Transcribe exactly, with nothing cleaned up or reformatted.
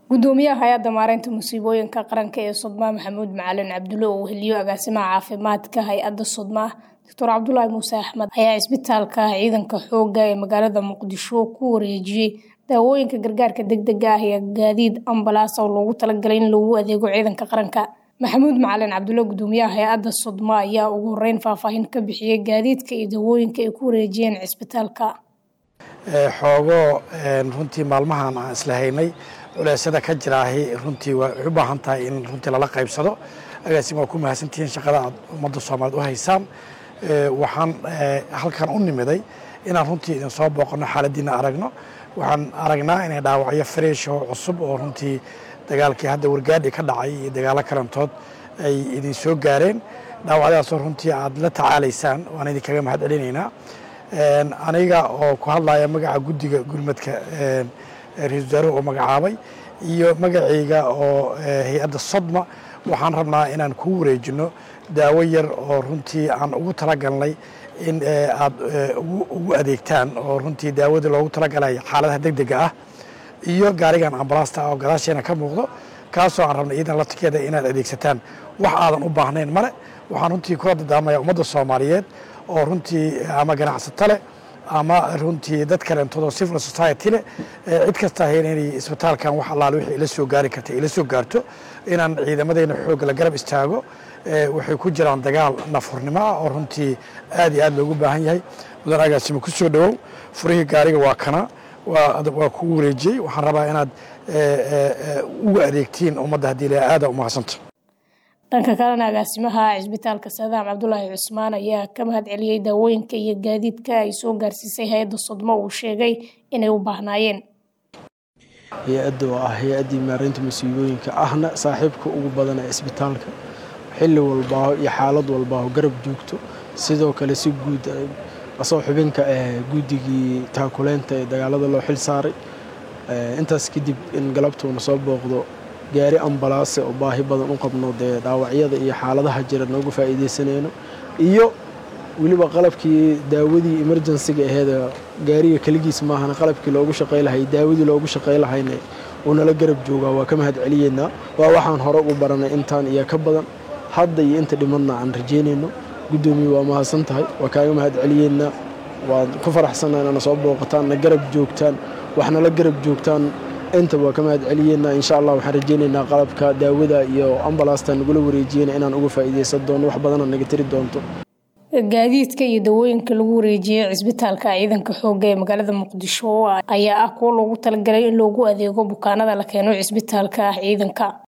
Gudoomiyaha hay'adda maareynta musiibooyinka qaranka ee Sodma Maxamuud Macalin Cabdulle oo weheliyo agaasimaha caafimaadka hay'adda Sodma Doctor Cabdullaahi Muuse Axmed ayaa isbitaalka ciidanka xoogga ee magaalada Muqdisho ku wareejiyay daawooyinka gargaarka degdega ah iyo gaadiid ambalaas oo loogu talagalay in lagu adeego ciidanka qaranka. Maxamuud Macalin Cabdulle gudoomiyaha hay'adda Sodma ayaa ugu horeyn faahfaahin ka bixiyay gaadiidka iyo daawooyinka ay ku wareejiyeen isbitaalka. xoogo runtii maalmahan aan isla haynay culeysada ka jiraahi runtii waa u baahan tahay in runtii lala qaybsado. agaasima waa ku mahadsantihiin shaqada aad ummadda Soomaaliyeed u haysaan. waxaan halkan u nimiday inaan runtii idin soo booqano xaaladiina aragno. waxaan aragnaa inay dhaawacyo fresh oo cusub oo runtii dagaalkii hadda wargaadhi ka dhacay iyo dagaalo karantood ay idin soo gaareen. dhaawacyadaasoo runtii aad la tacaalaysaan waan idinkaga mahad celinaynaa. aniga oo ku hadlaya magaca guddiga gurmadka ra-iisul wasaaruhu oo magacaabay iyo magacayga oo hay-adda Sodma waxaan rabnaa inaan ku wareejino daawo yar oo runtii aan ugu talagalnay in aad ugu adeegtaan oo runtii daawadii loogu talagalay xaaladaha degdega ah iyo gaarigan ambalaasta oo gadaasheena ka muuqdo kaasoo aan rabnay iidan laftirkeeda inaad adeegsataan wax aadan u baahnayn male. waxaan runtii kula dadaamayaa ummadda Soomaaliyeed oo runtii ama ganacsato leh ama runtii dad kalentoodo civil society leh cid kasta inay isbitaalkan wax allaale wixii ila soo gaari kartay ila soo gaarto inaan ciidamadeena xoog la garab istaago. waxay ku jiraan dagaal nafurnimo ah oo runtii aad iyo aad loogu baahan yahay. mudan agaasimo ku soo dhawow furihii gaariga waa kana waa ku wareejiyey. waxaan rabaa inaad ugu adeegtiin ummadda haddii la aada u mahadsanto. dhanka kalena agaasimaha isbitaalka Saadaam Cabdullaahi Cusmaan ayaa ka mahad celiyay daawooyinka iyo gaadiidka ay soo gaarsiisay hay'adda Sodma uu sheegay inay u baahnaayeen. hay-adda oo ah hay-addii maareynta musiibooyinka ahna saaxiibka ugu badan ee isbitaalka xilli walba iyo xaalad walba garab joogto. sidoo kale si guud asoo xubinka ee guddigii taakuleynta ee dagaalada loo xil saaray. intaas kadib in galabtuuna soo booqdo gaari ambalaas oo baahi badan u qabno dee dhaawacyada iyo xaaladaha jira noogu faa'iideysanayno iyo waliba qalabkii daawadii emergency-ga ahayd gaariga kaligiis maahan qalabkii loogu shaqeey lahay daawadii loogu shaqeey lahayna oo nala garab jooga waa ka mahad celiyeena. waa waxaan hore u baranay intaan iyo ka badan hadda iyo inta dhimadna aan rajeynayno. gudoomiye waa mahadsan tahay waa kaaga mahad celiyeena. waa ku faraxsanahay inaad soo booqataan na garab joogtaan waxna la garab joogtaan inta waa ka mahad celiyeena. insha Allah waxaan rajeynaynaa qalabka daawada iyo ambalaasta nagula wareejiyeen inaan uga faa'iideysan doono wax badan naga tiri doonto. gaadiidka iyo daawooyinka lagu wareejiyay isbitaalka ciidanka xoogga ee magaalada Muqdisho ayaa ah kuwo loogu talagalay in loogu adeego bukaanada la keeno isbitaalka ciidanka.